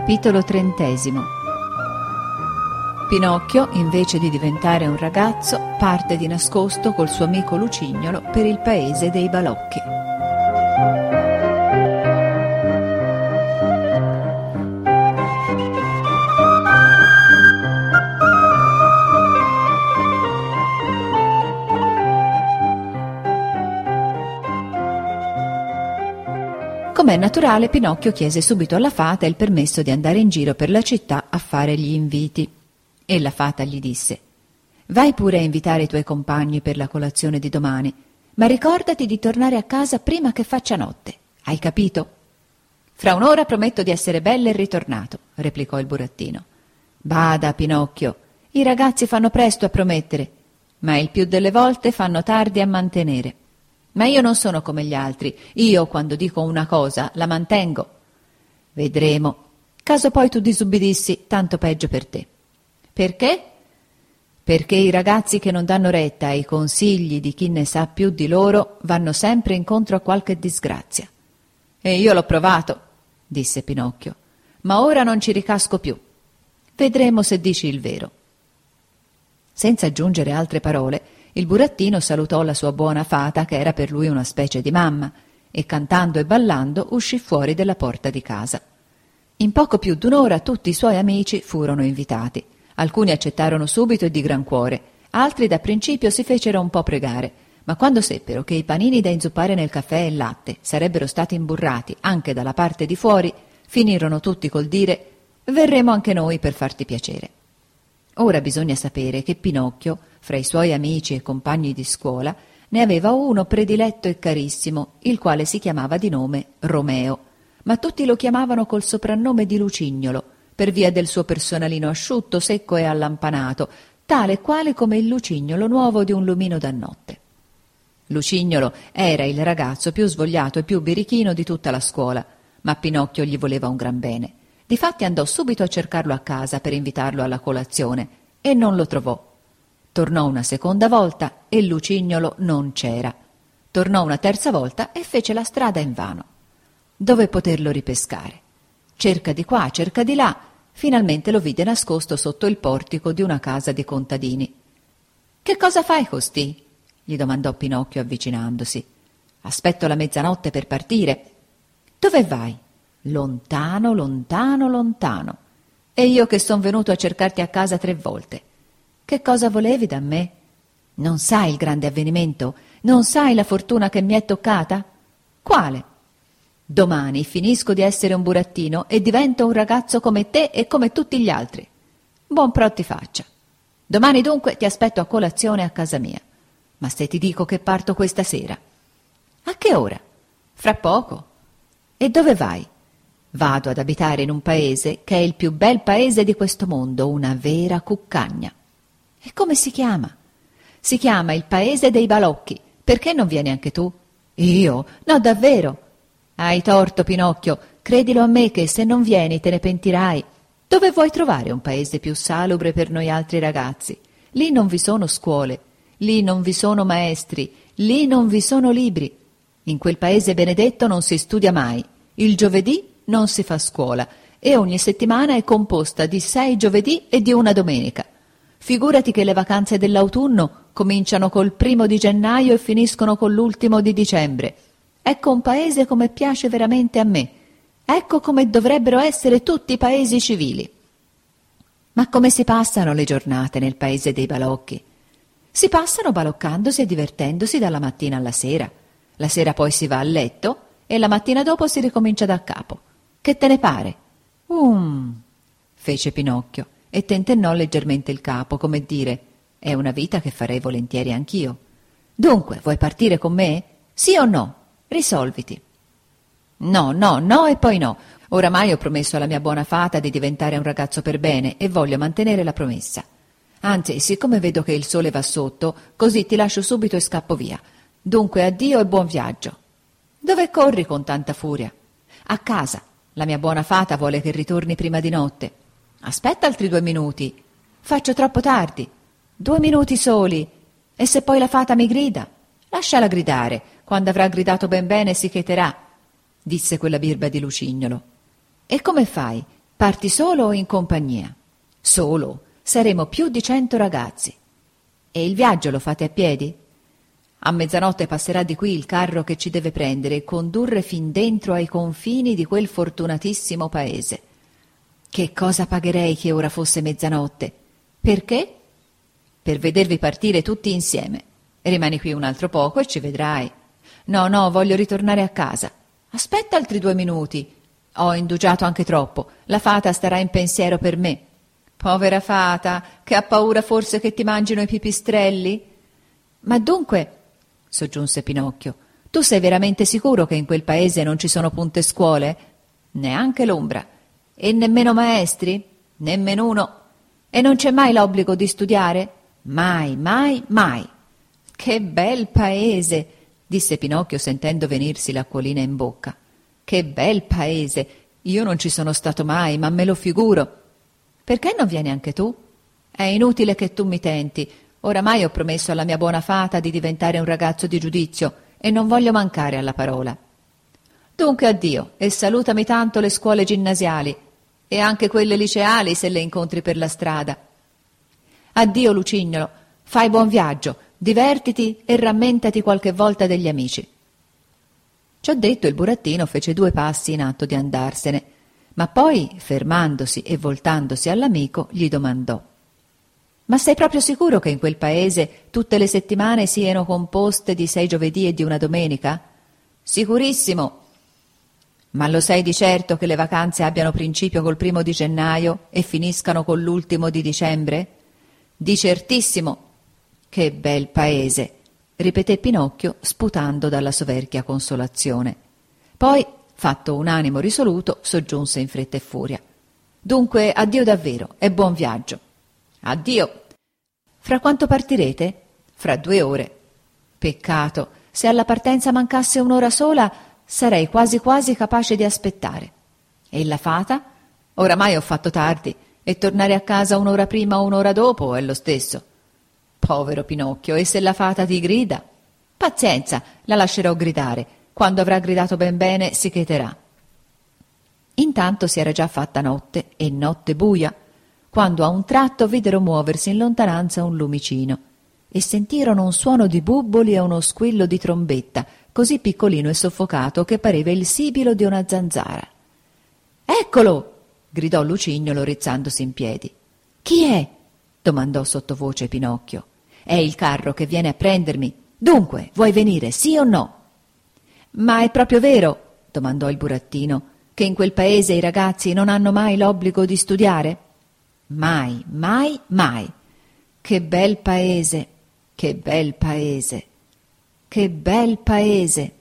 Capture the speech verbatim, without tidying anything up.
Capitolo trentesimo. Pinocchio, invece di diventare un ragazzo, parte di nascosto col suo amico Lucignolo per il paese dei balocchi. Com'è naturale, Pinocchio chiese subito alla fata il permesso di andare in giro per la città a fare gli inviti. E la fata gli disse: «Vai pure a invitare i tuoi compagni per la colazione di domani, ma ricordati di tornare a casa prima che faccia notte. Hai capito?» «Fra un'ora prometto di essere bella e ritornato», replicò il burattino. «Bada, Pinocchio, i ragazzi fanno presto a promettere, ma il più delle volte fanno tardi a mantenere. Ma io non sono come gli altri, io quando dico una cosa la mantengo». «Vedremo. Caso poi tu disubbidissi, tanto peggio per te». «Perché?» «Perché i ragazzi che non danno retta ai consigli di chi ne sa più di loro vanno sempre incontro a qualche disgrazia». «E io l'ho provato», disse Pinocchio, «ma ora non ci ricasco più. Vedremo se dici il vero». Senza aggiungere altre parole, il burattino salutò la sua buona fata, che era per lui una specie di mamma, e cantando e ballando uscì fuori della porta di casa. In poco più d'un'ora tutti i suoi amici furono invitati. Alcuni accettarono subito e di gran cuore, altri da principio si fecero un po' pregare, ma quando seppero che i panini da inzuppare nel caffè e il latte sarebbero stati imburrati anche dalla parte di fuori, finirono tutti col dire: «Verremo anche noi per farti piacere». Ora bisogna sapere che Pinocchio, fra i suoi amici e compagni di scuola, ne aveva uno prediletto e carissimo, il quale si chiamava di nome Romeo, ma tutti lo chiamavano col soprannome di Lucignolo, per via del suo personalino asciutto, secco e allampanato, tale e quale come il lucignolo nuovo di un lumino da notte. Lucignolo era il ragazzo più svogliato e più birichino di tutta la scuola, ma Pinocchio gli voleva un gran bene. Difatti andò subito a cercarlo a casa per invitarlo alla colazione e non lo trovò. Tornò una seconda volta e Lucignolo non c'era. Tornò una terza volta e fece la strada invano. Dove poterlo ripescare? Cerca di qua, cerca di là, finalmente lo vide nascosto sotto il portico di una casa di contadini. «Che cosa fai costì?» gli domandò Pinocchio avvicinandosi. «Aspetto la mezzanotte per partire». «Dove vai?» «Lontano, lontano, lontano. E io che son venuto a cercarti a casa tre volte. Che cosa volevi da me? Non sai il grande avvenimento? Non sai la fortuna che mi è toccata?» «Quale?» «Domani finisco di essere un burattino e divento un ragazzo come te e come tutti gli altri. Buon pro ti faccia. Domani dunque ti aspetto a colazione a casa mia. Ma se ti dico che parto questa sera?» «A che ora?» «Fra poco». «E dove vai?» «Vado ad abitare in un paese che è il più bel paese di questo mondo, una vera cuccagna». «E come si chiama?» «Si chiama il paese dei balocchi. Perché non vieni anche tu?» «Io? No, davvero?» «Hai torto, Pinocchio, credilo a me che se non vieni te ne pentirai. Dove vuoi trovare un paese più salubre per noi altri ragazzi? Lì non vi sono scuole, lì non vi sono maestri, lì non vi sono libri. In quel paese benedetto non si studia mai, il giovedì non si fa scuola e ogni settimana è composta di sei giovedì e di una domenica. Figurati che le vacanze dell'autunno cominciano col primo di gennaio e finiscono con l'ultimo di dicembre. Ecco un paese come piace veramente a me. Ecco come dovrebbero essere tutti i paesi civili». «Ma come si passano le giornate nel paese dei balocchi?» «Si passano baloccandosi e divertendosi dalla mattina alla sera. La sera poi si va a letto e la mattina dopo si ricomincia da capo. Che te ne pare?» «Um», fece Pinocchio e tentennò leggermente il capo, come dire: «È una vita che farei volentieri anch'io. Dunque, vuoi partire con me? Sì o no? Risolviti». «No, no, no e poi no. Oramai ho promesso alla mia buona fata di diventare un ragazzo per bene e voglio mantenere la promessa. Anzi, siccome vedo che il sole va sotto, così ti lascio subito e scappo via. Dunque addio e buon viaggio». «Dove corri con tanta furia?» «A casa. La mia buona fata vuole che ritorni prima di notte». «Aspetta altri due minuti». «Faccio troppo tardi». «Due minuti soli. E se poi la fata mi grida?» «Lasciala gridare. Quando avrà gridato ben bene si cheterà», disse quella birba di Lucignolo. «E come fai? Parti solo o in compagnia? Solo. Saremo più di cento ragazzi. E il viaggio lo fate a piedi? A mezzanotte passerà di qui il carro che ci deve prendere e condurre fin dentro ai confini di quel fortunatissimo paese. Che cosa pagherei che ora fosse mezzanotte? Perché? Per vedervi partire tutti insieme. Rimani qui un altro poco e ci vedrai. No, no, voglio ritornare a casa. Aspetta altri due minuti. Ho indugiato anche troppo. La fata starà in pensiero per me. Povera fata, che ha paura forse che ti mangino i pipistrelli? Ma dunque, soggiunse Pinocchio, tu sei veramente sicuro che in quel paese non ci sono punte scuole? Neanche l'ombra. E nemmeno maestri? Nemmeno uno. E non c'è mai l'obbligo di studiare? Mai, mai, mai. Che bel paese, disse Pinocchio sentendo venirsi l'acquolina in bocca. Che bel paese. Io non ci sono stato mai, ma me lo figuro. Perché non vieni anche tu? È inutile che tu mi tenti. Oramai ho promesso alla mia buona fata di diventare un ragazzo di giudizio e non voglio mancare alla parola. Dunque addio e salutami tanto le scuole ginnasiali e anche quelle liceali se le incontri per la strada. Addio Lucignolo, fai buon viaggio, divertiti e rammentati qualche volta degli amici. Ciò detto il burattino fece due passi in atto di andarsene, ma poi, fermandosi e voltandosi all'amico, gli domandò: «Ma sei proprio sicuro che in quel paese tutte le settimane siano composte di sei giovedì e di una domenica?» «Sicurissimo!» «Ma lo sai di certo che le vacanze abbiano principio col primo di gennaio e finiscano con l'ultimo di dicembre?» «Di certissimo!» «Che bel paese!» ripeté Pinocchio sputando dalla soverchia consolazione. Poi, fatto un animo risoluto, soggiunse in fretta e furia: «Dunque addio davvero e buon viaggio!» «Addio!» «Fra quanto partirete?» «Fra due ore!» «Peccato! Se alla partenza mancasse un'ora sola, sarei quasi quasi capace di aspettare. E la fata? Oramai ho fatto tardi e tornare a casa un'ora prima o un'ora dopo è lo stesso. Povero Pinocchio, e se la fata ti grida? Pazienza, la lascerò gridare. Quando avrà gridato ben bene si cheterà». Intanto si era già fatta notte, e notte buia, quando a un tratto videro muoversi in lontananza un lumicino e sentirono un suono di bubboli e uno squillo di trombetta, così piccolino e soffocato che pareva il sibilo di una zanzara. «Eccolo!» gridò Lucignolo rizzandosi in piedi. «Chi è?» domandò sottovoce Pinocchio. «È il carro che viene a prendermi. Dunque, vuoi venire, sì o no?» «Ma è proprio vero?» domandò il burattino, «che in quel paese i ragazzi non hanno mai l'obbligo di studiare?» «Mai, mai, mai. Che bel paese, che bel paese, che bel paese!»